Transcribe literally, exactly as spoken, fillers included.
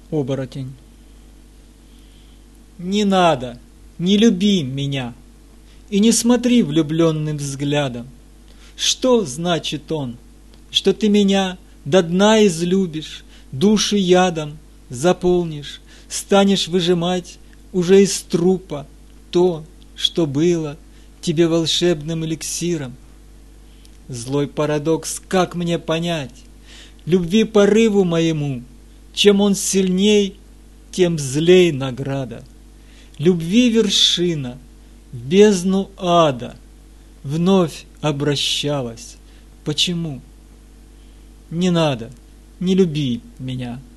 Оборотень. Не надо, не люби меня, и не смотри влюбленным взглядом. Что значит он? Что ты меня до дна излюбишь, души ядом заполнишь, станешь выжимать уже из трупа то, что было тебе волшебным эликсиром. Злой парадокс, как мне понять? Любви порыву моему, чем он сильней, тем злей награда. Любви вершина в бездну ада вновь обращалась. Почему? Не надо, не люби меня.